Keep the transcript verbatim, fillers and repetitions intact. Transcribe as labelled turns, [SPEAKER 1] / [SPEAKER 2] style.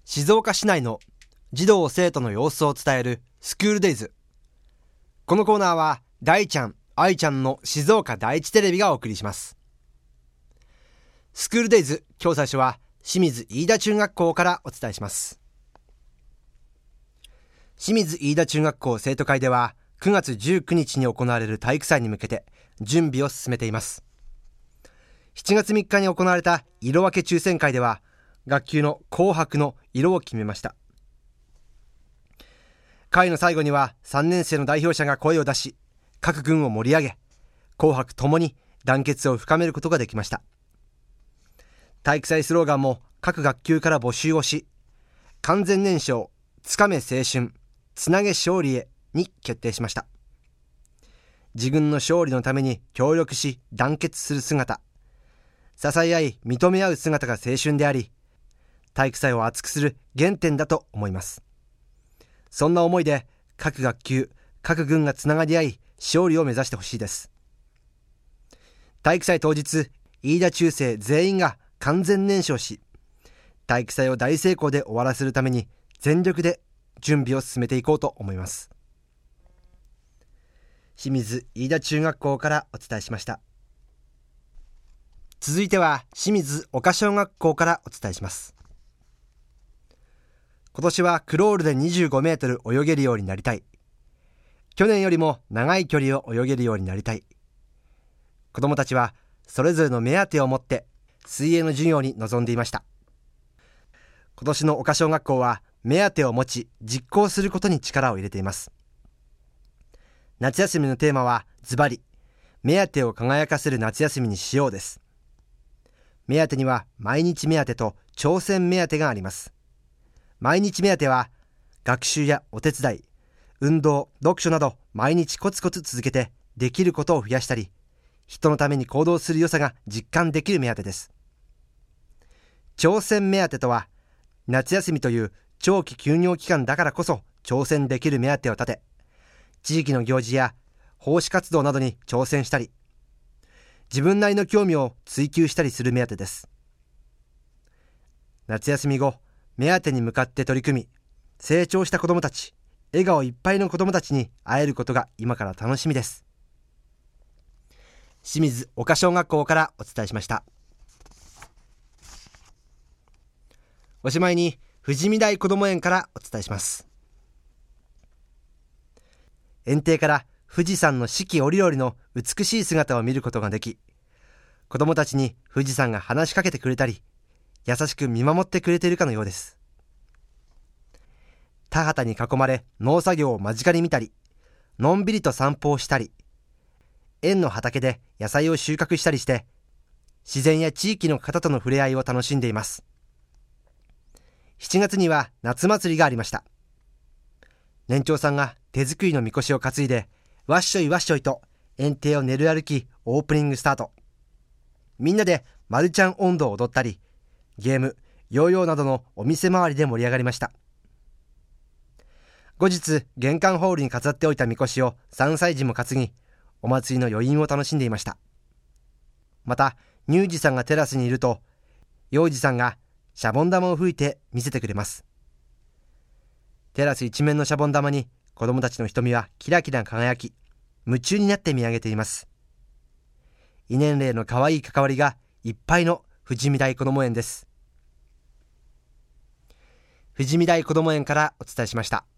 [SPEAKER 1] 静岡市内の児童生徒の様子を伝えるスクールデイズ。このコーナーは大ちゃん、愛ちゃんの静岡第一テレビがお送りします。スクールデイズ、今日最初は清水飯田中学校からお伝えします。清水飯田中学校生徒会ではくがつじゅうくにちに行われる体育祭に向けて準備を進めています。しちがつみっかに行われた色分け抽選会では学級の紅白の色を決めました。会の最後にはさんねん生の代表者が声を出し、各軍を盛り上げ、紅白ともに団結を深めることができました。体育祭スローガンも各学級から募集をし、完全燃焼、つかめ青春、つなげ勝利へに決定しました。自軍の勝利のために協力し団結する姿、支え合い認め合う姿が青春であり、体育祭を熱くする原点だと思います。そんな思いで各学級、各軍がつながり合い勝利を目指してほしいです。体育祭当日、飯田中生全員が完全燃焼し、体育祭を大成功で終わらせるために全力で準備を進めていこうと思います。清水飯田中学校からお伝えしました。続いては清水岡小学校からお伝えします。今年はクロールでにじゅうごメートル泳げるようになりたい。去年よりも長い距離を泳げるようになりたい。子どもたちはそれぞれの目当てを持って水泳の授業に臨んでいました。今年の岡小学校は目当てを持ち実行することに力を入れています。夏休みのテーマはズバリ、目当てを輝かせる夏休みにしようです。目当てには毎日目当てと挑戦目当てがあります。毎日目当ては学習やお手伝い、運動、読書など毎日コツコツ続けてできることを増やしたり、人のために行動する良さが実感できる目当てです。挑戦目当てとは、夏休みという長期休業期間だからこそ挑戦できる目当てを立て、地域の行事や奉仕活動などに挑戦したり、自分なりの興味を追求したりする目当てです。夏休み後、目当てに向かって取り組み、成長した子どもたち、笑顔いっぱいの子どもたちに会えることが今から楽しみです。清水岡小学校からお伝えしました。おしまいに富士見台こども園からお伝えします。園庭から富士山の四季折々の美しい姿を見ることができ、子どもたちに富士山が話しかけてくれたり、優しく見守ってくれているかのようです。田畑に囲まれ農作業を間近に見たり、のんびりと散歩をしたり、園の畑で野菜を収穫したりして、自然や地域の方との触れ合いを楽しんでいます。しちがつには夏祭りがありました。年長さんが手作りのみこしを担いで、わっしょいわっしょいと園庭を練る歩きオープニングスタート。みんなでマルちゃん音頭を踊ったり、ゲーム、ヨーヨーなどのお店周りで盛り上がりました。後日、玄関ホールに飾っておいたみこしをさんさい児も担ぎ、お祭りの余韻を楽しんでいました。また、乳児さんがテラスにいると、幼児さんがシャボン玉を吹いて見せてくれます。テラス一面のシャボン玉に子どもたちの瞳はキラキラ輝き、夢中になって見上げています。異年齢の可愛い関わりがいっぱいの富士見台こども園です。富士見台こども園からお伝えしました。